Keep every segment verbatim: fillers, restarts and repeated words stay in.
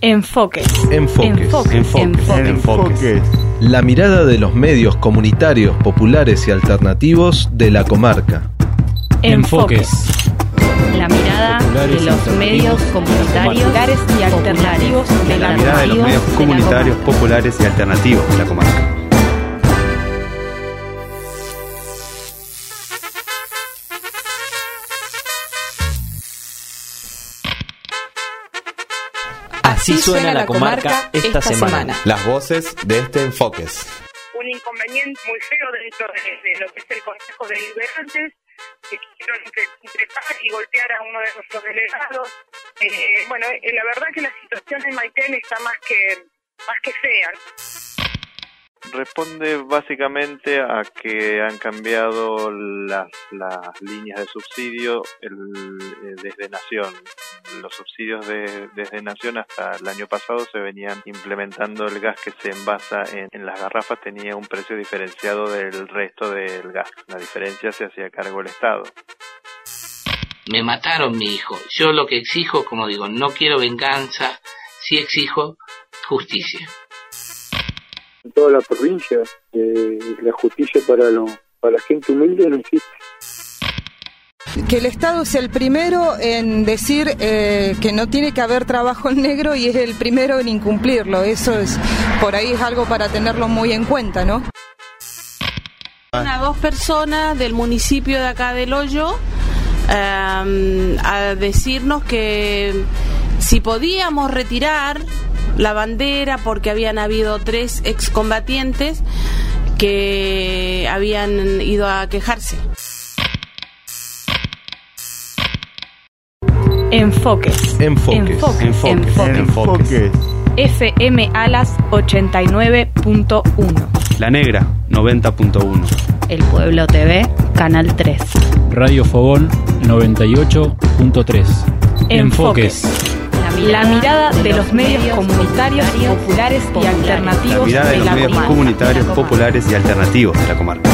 Enfoques. Enfoques. Enfoques. Enfoques. Enfoques. Enfoques. La mirada de los medios comunitarios, populares y alternativos de la comarca. Enfoques. La mirada de los medios comunitarios y alternativos de la La mirada de los medios comunitarios, populares y alternativos de la comarca. Así suena la comarca esta semana. Las voces de este Enfoques. Un inconveniente muy feo dentro de, de lo que es el Consejo de Deliberantes, que quisieron increpar y golpear a uno de nuestros delegados. Eh, bueno, eh, la verdad que la situación en Maitén está más que, más que fea. Responde básicamente a que han cambiado las, las líneas de subsidio el, eh, desde Nación. Los subsidios de, desde Nación hasta el año pasado se venían implementando el gas que se envasa en, en las garrafas, tenía un precio diferenciado del resto del gas. La diferencia se hacía cargo el Estado. Me mataron mi hijo. Yo lo que exijo, como digo, no quiero venganza, sí exijo justicia. En toda la provincia, eh, la justicia para, lo, para la gente humilde no existe. Que el Estado es el primero en decir eh, que no tiene que haber trabajo en negro y es el primero en incumplirlo. Eso es, por ahí es algo para tenerlo muy en cuenta, ¿no? A dos personas del municipio de acá del Hoyo eh, a decirnos que si podíamos retirar la bandera porque habían habido tres excombatientes que habían ido a quejarse. Enfoques. Enfoques. Enfoques. Enfoques. Enfoques. Enfoques. F M Alas ochenta y nueve punto uno. La Negra, noventa punto uno. El Pueblo T V, Canal tres. Radio Fogón, noventa y ocho punto tres. Enfoques. La mirada de los medios comunitarios, populares y alternativos La mirada de los la medios comarca. comunitarios, populares y alternativos de la comarca.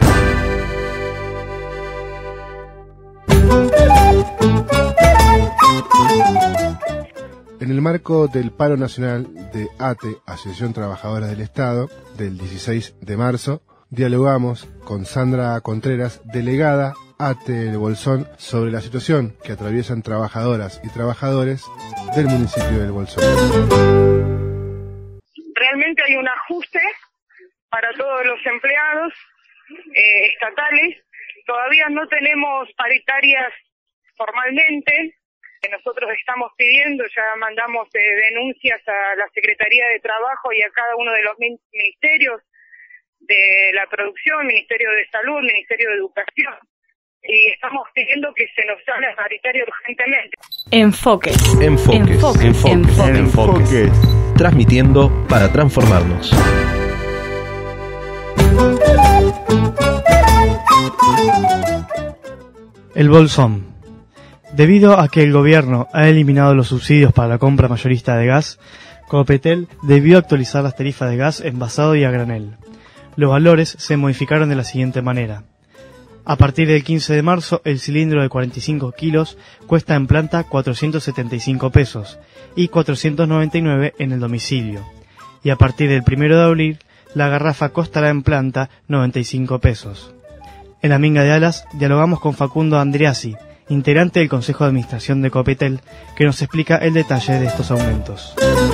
En el marco del paro nacional de A T E, Asociación Trabajadora del Estado, del dieciséis de marzo, dialogamos con Sandra Contreras, delegada A T E El Bolsón, sobre la situación que atraviesan trabajadoras y trabajadores del municipio del Bolsón. Realmente hay un ajuste para todos los empleados eh, estatales. Todavía no tenemos paritarias formalmente. Nosotros estamos pidiendo, ya mandamos eh, denuncias a la Secretaría de Trabajo y a cada uno de los ministerios de la producción, Ministerio de Salud, Ministerio de Educación, y estamos pidiendo que se nos haga paritaria urgentemente. Enfoques. Enfoques. Enfoques. Enfoques. Enfoques. Enfoques. Transmitiendo para transformarnos. El Bolsón. Debido a que el gobierno ha eliminado los subsidios para la compra mayorista de gas, Copetel debió actualizar las tarifas de gas envasado y a granel. Los valores se modificaron de la siguiente manera. A partir del quince de marzo, el cilindro de cuarenta y cinco kilos cuesta en planta cuatrocientos setenta y cinco pesos y cuatrocientos noventa y nueve en el domicilio. Y a partir del primero de abril, la garrafa costará en planta noventa y cinco pesos. En la Minga de Alas dialogamos con Facundo Andreassi, integrante del Consejo de Administración de Copetel, que nos explica el detalle de estos aumentos.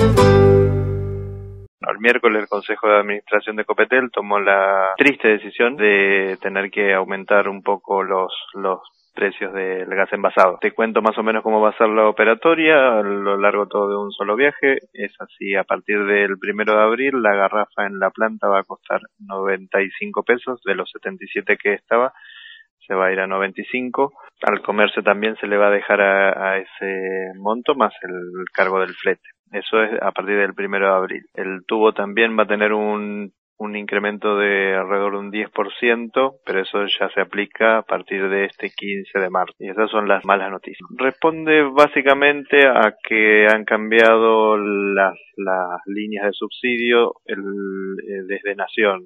El miércoles el Consejo de Administración de Copetel tomó la triste decisión de tener que aumentar un poco los los precios del gas envasado. Te cuento más o menos cómo va a ser la operatoria a lo largo todo de un solo viaje. Es así, a partir del primero de abril la garrafa en la planta va a costar noventa y cinco pesos, de los setenta y siete que estaba se va a ir a noventa y cinco. Al comercio también se le va a dejar a, a ese monto más el cargo del flete. Eso es a partir del primero de abril. El tubo también va a tener un, un incremento de alrededor de un diez por ciento, pero eso ya se aplica a partir de este quince de marzo. Y esas son las malas noticias. Responde básicamente a que han cambiado las, las líneas de subsidio el, eh, desde Nación.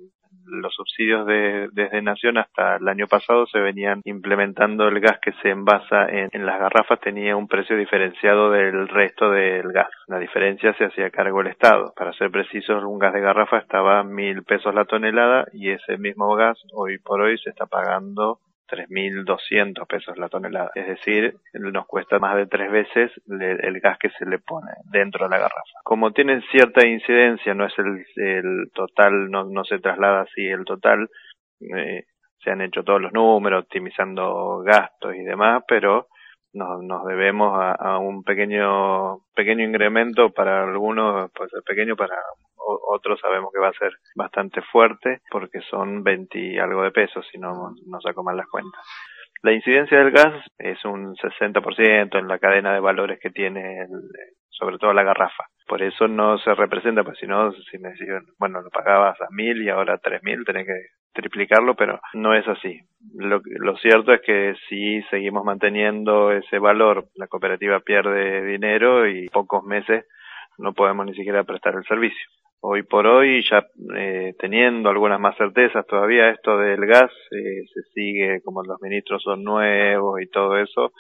los subsidios de, desde Nación hasta el año pasado se venían implementando el gas que se envasa en, en las garrafas, tenía un precio diferenciado del resto del gas. La diferencia se hacía cargo el Estado. Para ser precisos, un gas de garrafa estaba a mil pesos la tonelada y ese mismo gas hoy por hoy se está pagando tres mil doscientos pesos la tonelada. Es decir, nos cuesta más de tres veces le, el gas que se le pone dentro de la garrafa. Como tiene cierta incidencia, no es el, el total, no, no se traslada así el total, eh, se han hecho todos los números, optimizando gastos y demás, pero nos, nos debemos a, a un pequeño pequeño incremento para algunos, puede ser pequeño, para otros sabemos que va a ser bastante fuerte porque son veinte y algo de pesos, si no, no saco mal las cuentas. La incidencia del gas es un sesenta por ciento en la cadena de valores que tiene, el, sobre todo la garrafa. Por eso no se representa, pues si no, si me decían, bueno, lo pagabas a mil y ahora a tres mil, tenés que triplicarlo, pero no es así. Lo, lo cierto es que si seguimos manteniendo ese valor, la cooperativa pierde dinero y pocos meses no podemos ni siquiera prestar el servicio. Hoy por hoy, ya eh, teniendo algunas más certezas todavía, esto del gas eh, se sigue, como los ministros son nuevos y todo eso,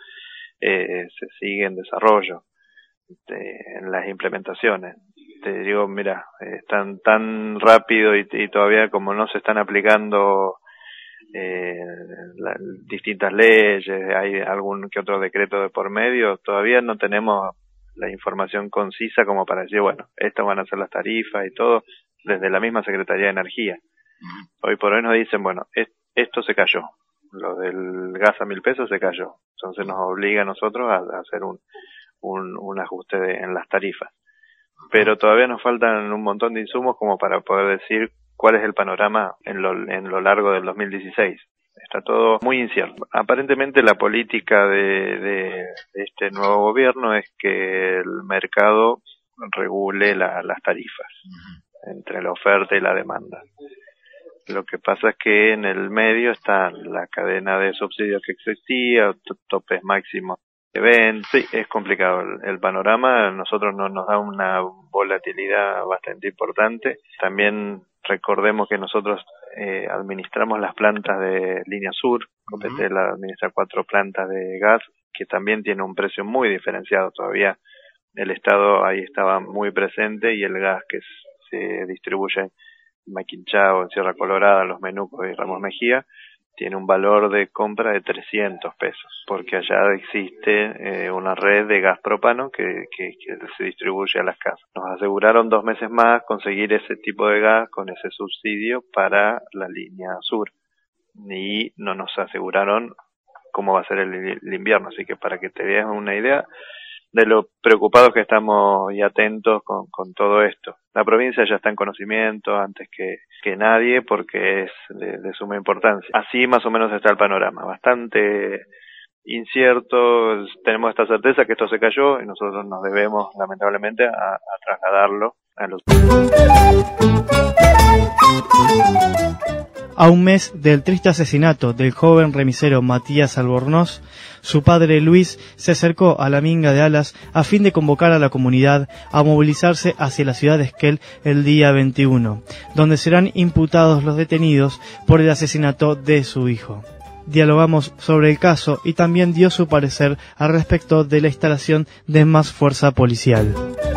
eh, se sigue en desarrollo, de, en las implementaciones. Te digo, mira, eh, están tan rápido y, y todavía como no se están aplicando eh, la, distintas leyes, hay algún que otro decreto de por medio, todavía no tenemos la información concisa como para decir, bueno, estas van a ser las tarifas y todo, desde la misma Secretaría de Energía. Hoy por hoy nos dicen, bueno, es, esto se cayó, lo del gas a mil pesos se cayó, entonces nos obliga a nosotros a, a hacer un, un, un ajuste de, en las tarifas. Pero todavía nos faltan un montón de insumos como para poder decir cuál es el panorama en lo, en lo largo del dos mil dieciséis. Está todo muy incierto. Aparentemente la política de, de, de este nuevo gobierno es que el mercado regule la, las tarifas uh-huh. entre la oferta y la demanda. Lo que pasa es que en el medio está la cadena de subsidios que existía, topes máximos que ven. Sí, es complicado el, el panorama. A nosotros no, nos da una volatilidad bastante importante. También recordemos que nosotros eh, administramos las plantas de Línea Sur, Copetel uh-huh. administra cuatro plantas de gas, que también tiene un precio muy diferenciado todavía. El Estado ahí estaba muy presente y el gas que se distribuye en Maquinchao, en Sierra Colorada, Los Menucos y Ramos Mejía, tiene un valor de compra de trescientos pesos, porque allá existe eh, una red de gas propano que, que, que se distribuye a las casas. Nos aseguraron dos meses más conseguir ese tipo de gas con ese subsidio para la Línea Sur y no nos aseguraron cómo va a ser el, el invierno, así que para que te veas una idea de lo preocupados que estamos y atentos con, con todo esto. La provincia ya está en conocimiento antes que, que nadie porque es de, de suma importancia. Así más o menos está el panorama, bastante incierto. Tenemos esta certeza que esto se cayó y nosotros nos debemos lamentablemente a, a trasladarlo a los... A un mes del triste asesinato del joven remisero Matías Albornoz, su padre Luis se acercó a la Minga de Alas a fin de convocar a la comunidad a movilizarse hacia la ciudad de Esquel el día veintiuno, donde serán imputados los detenidos por el asesinato de su hijo. Dialogamos sobre el caso y también dio su parecer al respecto de la instalación de más fuerza policial.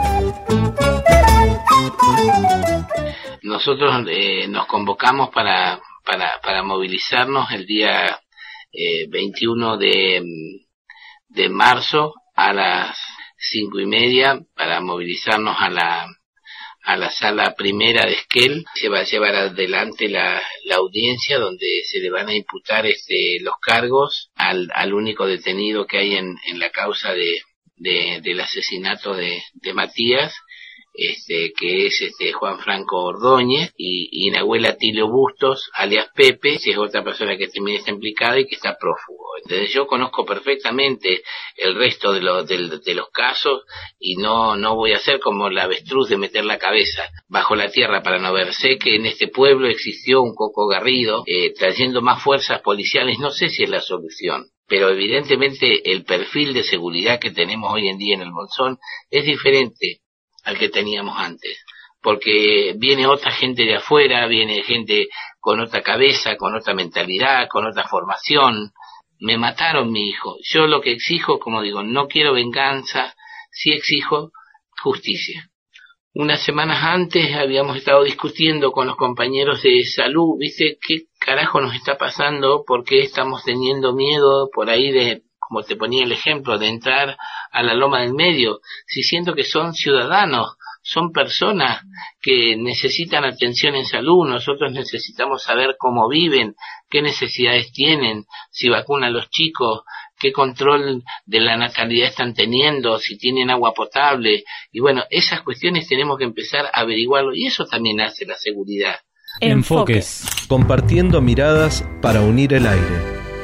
Nosotros eh, nos convocamos para, para, para movilizarnos el día eh, veintiuno de, de marzo a las cinco y media para movilizarnos a la, a la sala primera de Esquel. Se va a llevar adelante la, la audiencia donde se le van a imputar este, los cargos al, al único detenido que hay en, en la causa de, de, del asesinato de, de Matías. Este, que es este Juan Franco Ordóñez, y, y Nahuel Atilio Bustos, alias Pepe, que es otra persona que también está implicada y que está prófugo. Entonces yo conozco perfectamente el resto de, lo, de, de los casos y no, no voy a hacer como la avestruz de meter la cabeza bajo la tierra para no ver. Sé que en este pueblo existió un Coco Garrido, eh, trayendo más fuerzas policiales, no sé si es la solución. Pero evidentemente el perfil de seguridad que tenemos hoy en día en el Bolsón es diferente al que teníamos antes. porque viene otra gente de afuera, viene gente con otra cabeza, con otra mentalidad, con otra formación. Me mataron mi hijo. Yo lo que exijo, como digo, no quiero venganza, sí exijo justicia. Unas semanas antes habíamos estado discutiendo con los compañeros de salud, ¿viste? ¿Qué carajo nos está pasando? ¿Por qué estamos teniendo miedo por ahí de, como te ponía el ejemplo, de entrar a la Loma del Medio? Si siento que son ciudadanos, son personas que necesitan atención en salud, nosotros necesitamos saber cómo viven, qué necesidades tienen, si vacunan a los chicos, qué control de la natalidad están teniendo, si tienen agua potable, y bueno, esas cuestiones tenemos que empezar a averiguarlo, y eso también hace la seguridad. Enfoques. Compartiendo miradas para unir el aire.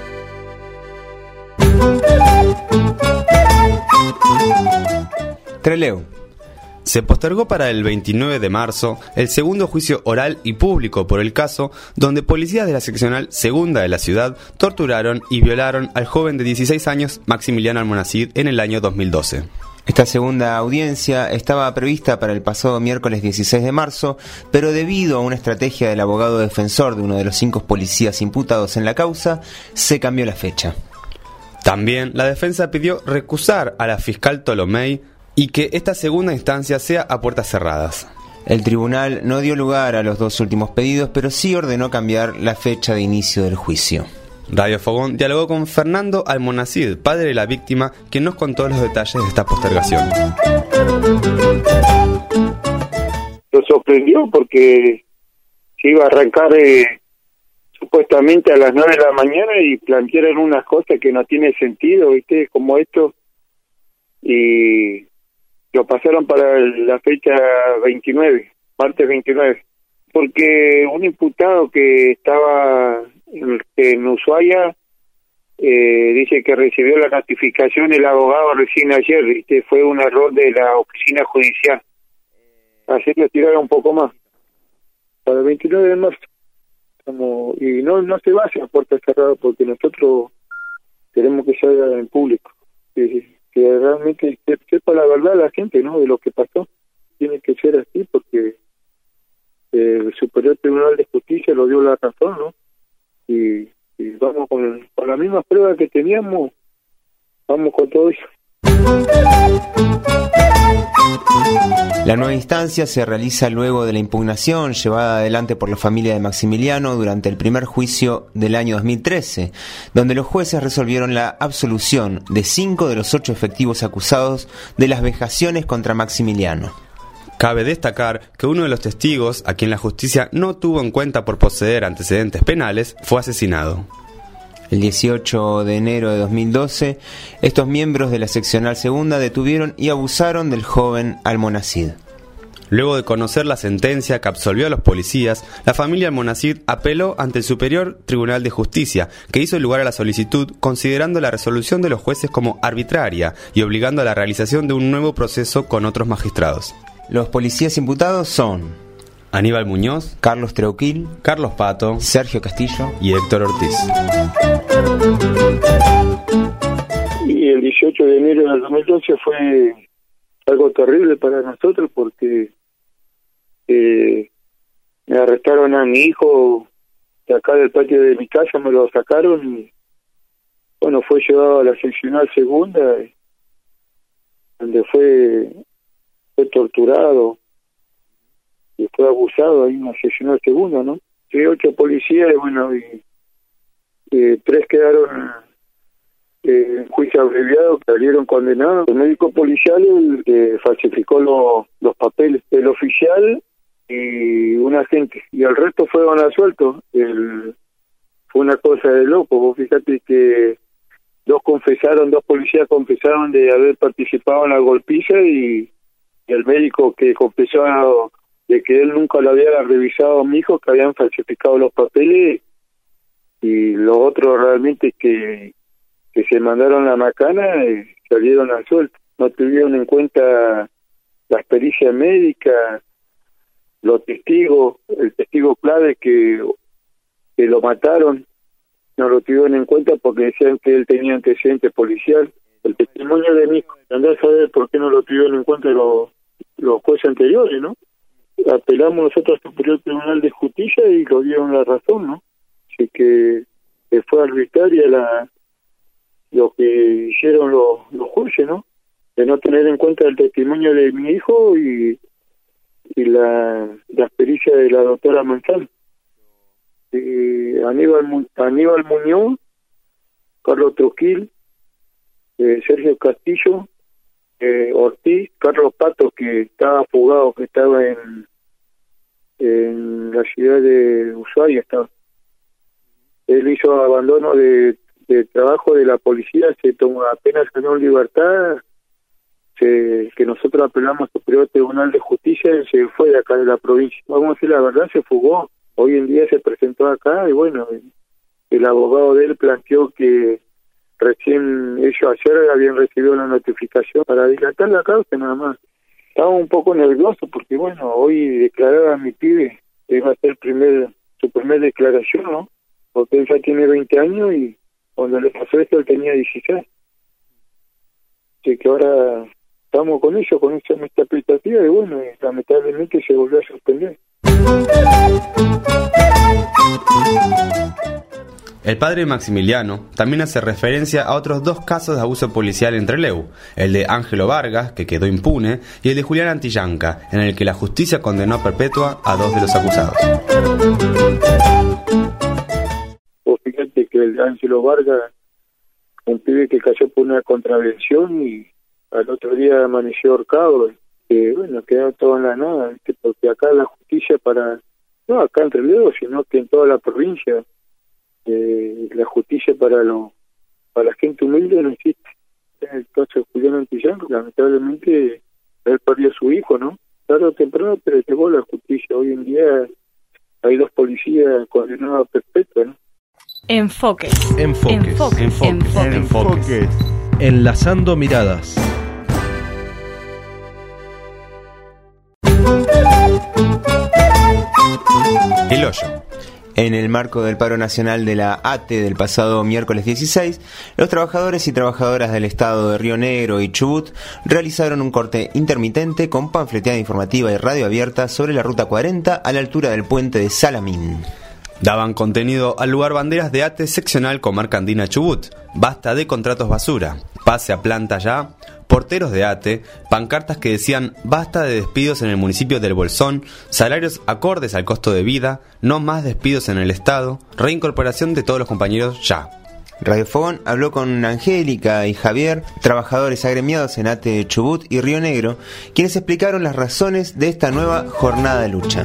Trelew. Se postergó para el veintinueve de marzo el segundo juicio oral y público por el caso donde policías de la seccional segunda de la ciudad torturaron y violaron al joven de dieciséis años Maximiliano Almonacid en el año dos mil doce. Esta segunda audiencia estaba prevista para el pasado miércoles dieciséis de marzo, pero debido a una estrategia del abogado defensor de uno de los cinco policías imputados en la causa, se cambió la fecha. También la defensa pidió recusar a la fiscal Tolomei y que esta segunda instancia sea a puertas cerradas. El tribunal no dio lugar a los dos últimos pedidos, pero sí ordenó cambiar la fecha de inicio del juicio. Radio Fogón dialogó con Fernando Almonacid, padre de la víctima, quien nos contó los detalles de esta postergación. Lo sorprendió porque se iba a arrancar eh, supuestamente a las nueve de la mañana y plantearon unas cosas que no tienen sentido, ¿viste? Como esto, y lo pasaron para la fecha veintinueve, martes veintinueve, porque un imputado que estaba en, en Ushuaia eh, dice que recibió la notificación el abogado recién ayer, ¿viste? Fue un error de la oficina judicial, así que tiraron un poco más para el veintinueve de marzo. Como, y no no se va hacia puertas cerradas porque nosotros queremos que salga en público, que, que realmente sepa la verdad la gente, ¿no?, de lo que pasó. Tiene que ser así porque el Superior Tribunal de Justicia lo dio la razón, ¿no? Y, y vamos con, con las mismas pruebas que teníamos, vamos con todo eso. La nueva instancia se realiza luego de la impugnación llevada adelante por la familia de Maximiliano durante el primer juicio del año dos mil trece, donde los jueces resolvieron la absolución de cinco de los ocho efectivos acusados de las vejaciones contra Maximiliano. Cabe destacar que uno de los testigos, a quien la justicia no tuvo en cuenta por poseer antecedentes penales, fue asesinado. El dieciocho de enero de dos mil doce, estos miembros de la seccional segunda detuvieron y abusaron del joven Almonacid. Luego de conocer la sentencia que absolvió a los policías, la familia Almonacid apeló ante el Superior Tribunal de Justicia, que hizo lugar a la solicitud considerando la resolución de los jueces como arbitraria y obligando a la realización de un nuevo proceso con otros magistrados. Los policías imputados son Aníbal Muñoz, Carlos Treuquil, Carlos Pato, Sergio Castillo y Héctor Ortiz. Y el dieciocho de enero del dos mil doce fue algo terrible para nosotros porque eh, me arrestaron a mi hijo de acá del patio de mi casa, me lo sacaron y bueno, fue llevado a la seccional segunda, donde fue, fue torturado y fue abusado ahí en la seccional segunda, ¿no? Sí, ocho policías, bueno, y eh, tres quedaron eh, en juicio abreviado, que salieron condenados. El médico policial eh, falsificó lo, los papeles, el oficial y un agente, y el resto fueron absueltos. El, fue una cosa de loco. Vos fíjate que dos confesaron, dos policías confesaron de haber participado en la golpiza y, y el médico que confesó de que él nunca lo había revisado a mi hijo, que habían falsificado los papeles, y los otros realmente que, que se mandaron la macana eh, salieron a suelto. No tuvieron en cuenta la experiencia médica, los testigos, el testigo clave que, que lo mataron, no lo tuvieron en cuenta porque decían que él tenía antecedente policial. El testimonio de mi hijo, andá a saber por qué no lo tuvieron en cuenta los, los jueces anteriores, ¿no? apelamos nosotros al Superior Tribunal de Justicia y lo dieron la razón, ¿no? Así que, que fue arbitraria la lo que hicieron los, los jueces, ¿no? De no tener en cuenta el testimonio de mi hijo y, y la, la experiencia de la doctora Manzano. Y Aníbal, Aníbal Muñoz, Carlos Trujillo, eh, Sergio Castillo, eh, Ortiz, Carlos Pato, que estaba fugado, que estaba en en la ciudad de Ushuaia. Estaba. Él hizo abandono de, de trabajo de la policía, se tomó, apenas ganó libertad, se, que nosotros apelamos al Superior Tribunal de Justicia, él se fue de acá de la provincia. Vamos a decir la verdad, se fugó. Hoy en día se presentó acá y bueno, el abogado de él planteó que recién ellos ayer habían recibido la notificación para dilatar la causa nada más. Estaba un poco nervioso porque bueno, hoy declaraba a mi pibe, iba a ser primer, su primer declaración, ¿no? Porque él ya tiene veinte años y cuando le pasó esto él tenía dieciséis. Así que ahora estamos con eso, con esa esta expectativa y bueno, y lamentablemente se volvió a suspender. El padre Maximiliano también hace referencia a otros dos casos de abuso policial en Trelew, el de Ángelo Vargas, que quedó impune, y el de Julián Antillanca, en el que la justicia condenó a perpetua a dos de los acusados. Pues fíjate que el de Ángelo Vargas, un pibe que cayó por una contravención y al otro día amaneció ahorcado, que bueno, quedó todo en la nada, ¿viste? Porque acá la justicia para, no acá en Trelew, sino que en toda la provincia, Eh, la justicia para lo para la gente humilde no existe. En el caso de Julián Antillanca, lamentablemente él perdió a su hijo, ¿no? Tarde o temprano, pero llegó la justicia. Hoy en día hay dos policías condenados a perpetua, ¿no? Enfoques. Enfoques. Enfoques. Enfoques. Enfoques. Enfoques. Enlazando miradas. El hoyo. En el marco del paro nacional de la A T E del pasado miércoles dieciséis, los trabajadores y trabajadoras del estado de Río Negro y Chubut realizaron un corte intermitente con panfleteada informativa y radio abierta sobre la ruta cuarenta a la altura del puente de Salamín. Daban contenido al lugar banderas de A T E seccional Comarca Andina Chubut, basta de contratos basura, pase a planta ya, porteros de A T E, pancartas que decían basta de despidos en el municipio del Bolsón, salarios acordes al costo de vida, no más despidos en el Estado, reincorporación de todos los compañeros ya. Radio Fogón habló con Angélica y Javier, trabajadores agremiados en A T E Chubut y Río Negro, quienes explicaron las razones de esta nueva jornada de lucha.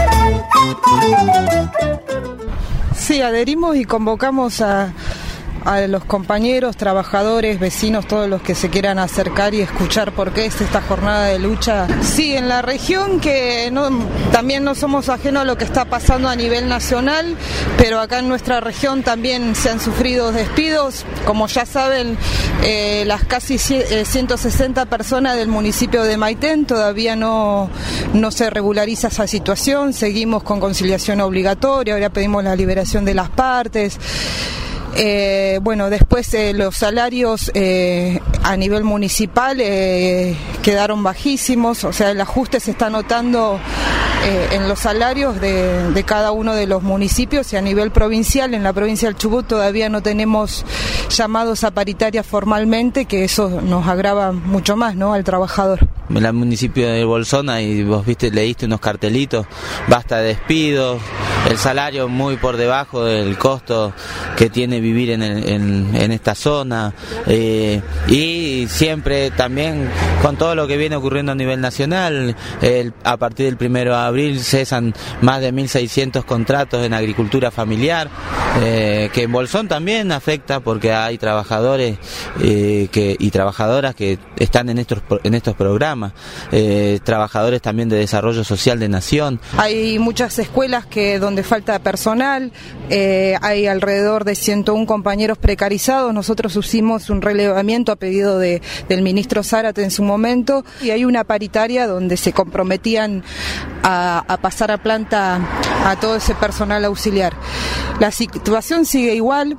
Sí, adherimos y convocamos a, a los compañeros, trabajadores, vecinos, todos los que se quieran acercar y escuchar por qué es esta jornada de lucha. Sí, en la región, que no, también no somos ajenos a lo que está pasando a nivel nacional, pero acá en nuestra región también se han sufrido despidos. Como ya saben, eh, las casi ciento sesenta personas del municipio de Maitén todavía no, no se regulariza esa situación. Seguimos con conciliación obligatoria, ahora pedimos la liberación de las partes. Eh, bueno, después eh, los salarios eh, a nivel municipal eh, quedaron bajísimos, o sea, el ajuste se está notando eh, en los salarios de, de cada uno de los municipios, y a nivel provincial, en la provincia del Chubut todavía no tenemos llamados a paritaria formalmente, que eso nos agrava mucho más, ¿no?, al trabajador. En el municipio de Bolsón, ahí vos viste, leíste unos cartelitos, basta de despidos, el salario muy por debajo del costo que tiene vivir en, el, en, en esta zona, eh, y siempre también con todo lo que viene ocurriendo a nivel nacional. El, a partir del primero de abril cesan más de mil seiscientos contratos en agricultura familiar, eh, que en Bolsón también afecta porque hay trabajadores eh, que, y trabajadoras que están en estos, en estos programas. Eh, trabajadores también de desarrollo social de Nación. Hay muchas escuelas que donde falta personal, eh, hay alrededor de ciento uno compañeros precarizados. Nosotros hicimos un relevamiento a pedido de, del ministro Zárate en su momento, y hay una paritaria donde se comprometían a, a pasar a planta a todo ese personal auxiliar. La situación sigue igual.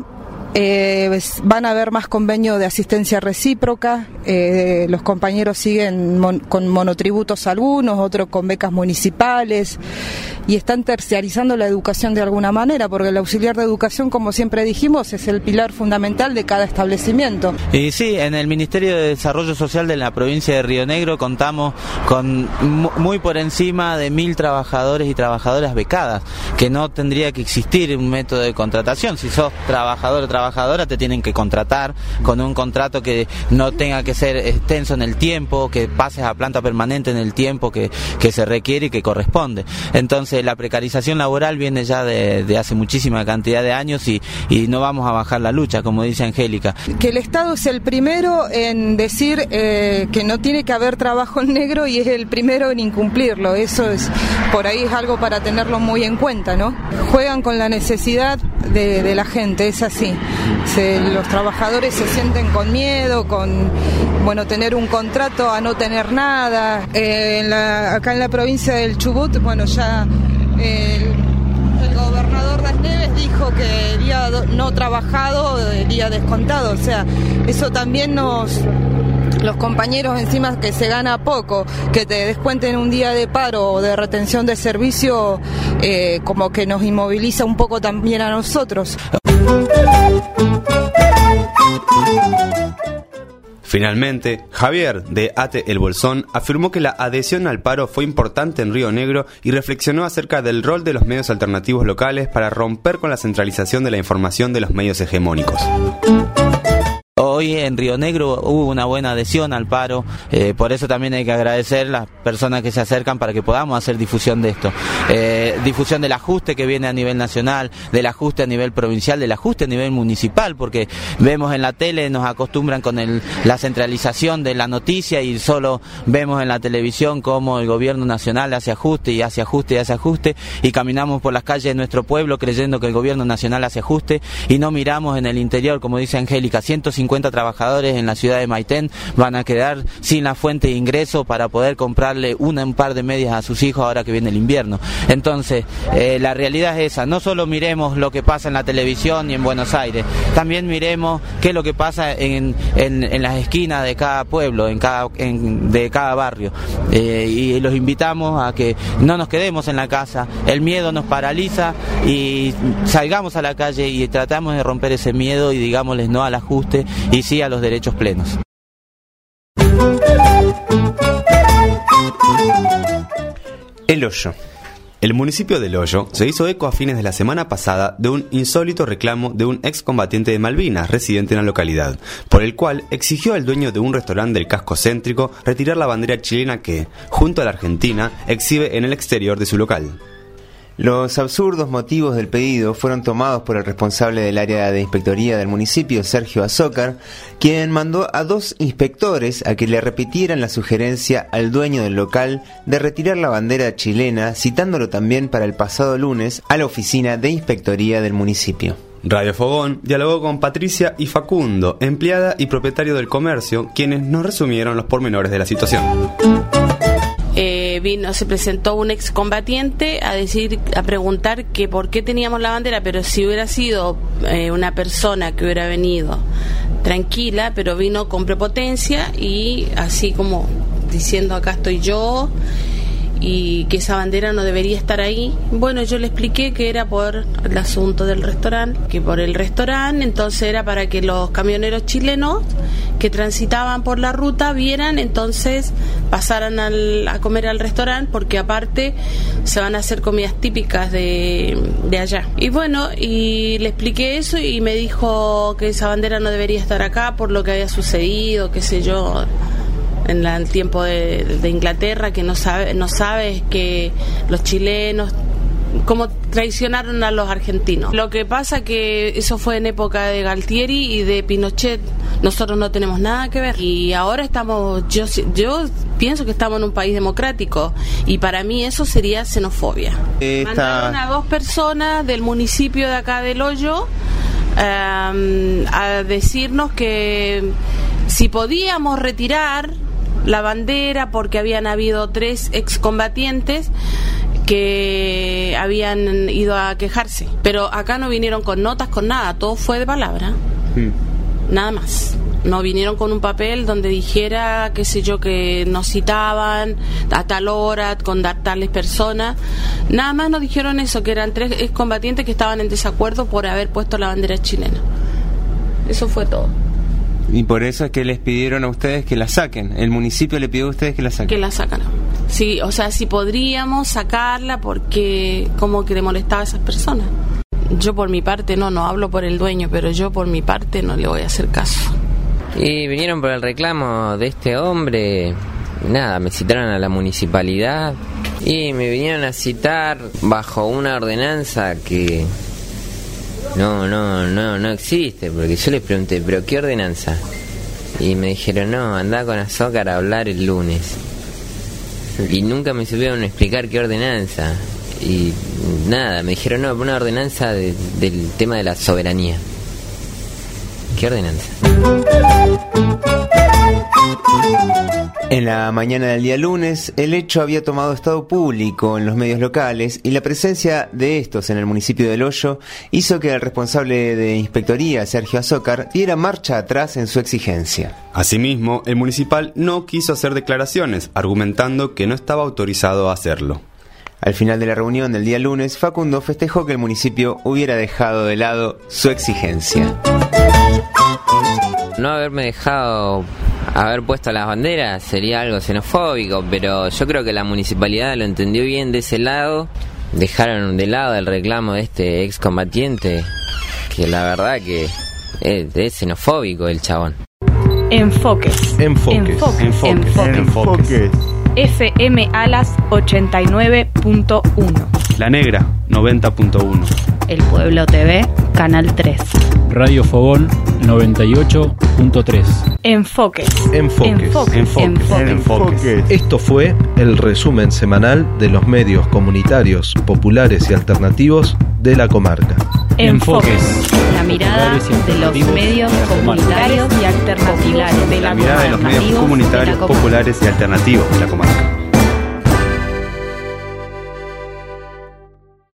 Eh, van a haber más convenios de asistencia recíproca, eh, los compañeros siguen mon, con monotributos algunos, otros con becas municipales, y están terciarizando la educación de alguna manera, porque el auxiliar de educación, como siempre dijimos, es el pilar fundamental de cada establecimiento. Y sí, en el Ministerio de Desarrollo Social de la provincia de Río Negro contamos con muy por encima de mil trabajadores y trabajadoras becadas, que no tendría que existir un método de contratación. Si sos trabajador o trabajadora, te tienen que contratar con un contrato que no tenga que ser extenso en el tiempo, que pases a planta permanente en el tiempo que, que se requiere y que corresponde. Entonces la precarización laboral viene ya de, de hace muchísima cantidad de años y, y no vamos a bajar la lucha, como dice Angélica. Que el Estado es el primero en decir eh, que no tiene que haber trabajo en negro y es el primero en incumplirlo. Eso es, por ahí es algo para tenerlo muy en cuenta, ¿no? Juegan con la necesidad de, de la gente, es así. Se, los trabajadores se sienten con miedo, con, bueno, tener un contrato a no tener nada. Eh, en la, acá en la provincia del Chubut, bueno, ya el, el gobernador Das Neves dijo que el día no trabajado, el día descontado. O sea, eso también nos... Los compañeros encima que se gana poco, que te descuenten un día de paro o de retención de servicio, eh, como que nos inmoviliza un poco también a nosotros. Finalmente, Javier, de ATE El Bolsón, afirmó que la adhesión al paro fue importante en Río Negro y reflexionó acerca del rol de los medios alternativos locales para romper con la centralización de la información de los medios hegemónicos. Hoy en Río Negro hubo una buena adhesión al paro, eh, por eso también hay que agradecer a las personas que se acercan para que podamos hacer difusión de esto. Eh, difusión del ajuste que viene a nivel nacional, del ajuste a nivel provincial, del ajuste a nivel municipal, porque vemos en la tele, nos acostumbran con el, la centralización de la noticia y solo vemos en la televisión cómo el gobierno nacional hace ajuste y hace ajuste y hace ajuste y caminamos por las calles de nuestro pueblo creyendo que el gobierno nacional hace ajuste y no miramos en el interior, como dice Angélica, ciento cincuenta trabajadores en la ciudad de Maitén van a quedar sin la fuente de ingreso para poder comprarle una, un par de medias a sus hijos ahora que viene el invierno. Entonces, eh, la realidad es esa, no solo miremos lo que pasa en la televisión y en Buenos Aires, también miremos qué es lo que pasa en, en, en las esquinas de cada pueblo, en cada, en, de cada barrio. Eh, y los invitamos a que no nos quedemos en la casa, el miedo nos paraliza y salgamos a la calle y tratamos de romper ese miedo y digámosles no al ajuste y sí a los derechos plenos. El Hoyo. El municipio del Hoyo se hizo eco a fines de la semana pasada de un insólito reclamo de un excombatiente de Malvinas residente en la localidad, por el cual exigió al dueño de un restaurante del casco céntrico retirar la bandera chilena que, junto a la Argentina, exhibe en el exterior de su local. Los absurdos motivos del pedido fueron tomados por el responsable del área de inspectoría del municipio, Sergio Azócar, quien mandó a dos inspectores a que le repitieran la sugerencia al dueño del local de retirar la bandera chilena, citándolo también para el pasado lunes a la oficina de inspectoría del municipio. Radio Fogón dialogó con Patricia y Facundo, empleada y propietario del comercio, quienes nos resumieron los pormenores de la situación. Eh, vino, se presentó un excombatiente a decir, a preguntar que por qué teníamos la bandera, pero si hubiera sido eh, una persona que hubiera venido tranquila, pero vino con prepotencia y así como diciendo acá estoy yo y que esa bandera no debería estar ahí. Bueno, yo le expliqué que era por el asunto del restaurante, que por el restaurante, entonces era para que los camioneros chilenos que transitaban por la ruta vieran, entonces pasaran al, a comer al restaurante, porque aparte se van a hacer comidas típicas de, de allá. Y bueno, y le expliqué eso y me dijo que esa bandera no debería estar acá por lo que había sucedido, qué sé yo, en la, el tiempo de, de Inglaterra, que no sabe, no sabes que los chilenos cómo traicionaron a los argentinos. Lo que pasa que eso fue en época de Galtieri y de Pinochet. Nosotros no tenemos nada que ver y ahora estamos, yo yo pienso que estamos en un país democrático y para mí eso sería xenofobia. Esta... Mandaron a dos personas del municipio de acá del Hoyo um, a decirnos que si podíamos retirar la bandera porque habían habido tres excombatientes que habían ido a quejarse. Pero acá no vinieron con notas, con nada, todo fue de palabra. Mm. Nada más. No vinieron con un papel donde dijera, qué sé yo, que nos citaban a tal hora, con tales personas. Nada más nos dijeron eso, que eran tres excombatientes que estaban en desacuerdo por haber puesto la bandera chilena. Eso fue todo. Y por eso es que les pidieron a ustedes que la saquen. El municipio le pidió a ustedes que la saquen. Que la sacaran. Sí, o sea, si podríamos sacarla porque como que le molestaba a esas personas. Yo por mi parte no, no hablo por el dueño, pero yo por mi parte no le voy a hacer caso. Y vinieron por el reclamo de este hombre. Nada, me citaron a la municipalidad y me vinieron a citar bajo una ordenanza que no, no, no, no existe, porque yo les pregunté, ¿pero qué ordenanza? Y me dijeron, no, andá con Azócar a hablar el lunes. Y nunca me supieron explicar qué ordenanza. Y nada, me dijeron, no, una ordenanza de, del tema de la soberanía. ¿Qué ordenanza? En la mañana del día lunes, el hecho había tomado estado público en los medios locales y la presencia de estos en el municipio del Hoyo hizo que el responsable de inspectoría, Sergio Azócar, diera marcha atrás en su exigencia. Asimismo, el municipal no quiso hacer declaraciones, argumentando que no estaba autorizado a hacerlo. Al final de la reunión del día lunes, Facundo festejó que el municipio hubiera dejado de lado su exigencia. No haberme dejado haber puesto las banderas sería algo xenofóbico, pero yo creo que la municipalidad lo entendió bien de ese lado. Dejaron de lado el reclamo de este excombatiente, que la verdad que es, es xenofóbico el chabón. Enfoques. Enfoques. Enfoques. Enfoques. Enfoques. Enfoques. F M Alas ochenta y nueve punto uno. La Negra noventa punto uno. El Pueblo T V, Canal tres. Radio Fogón noventa y ocho punto tres. Enfoques. Enfoques. Enfoques. Enfoques. Enfoques. Enfoques. Esto fue el resumen semanal de los medios comunitarios, populares y alternativos de la comarca. Enfoques. La mirada de los medios comunitarios y alternativos de la La mirada de los medios comunitarios, populares y alternativos de la comarca.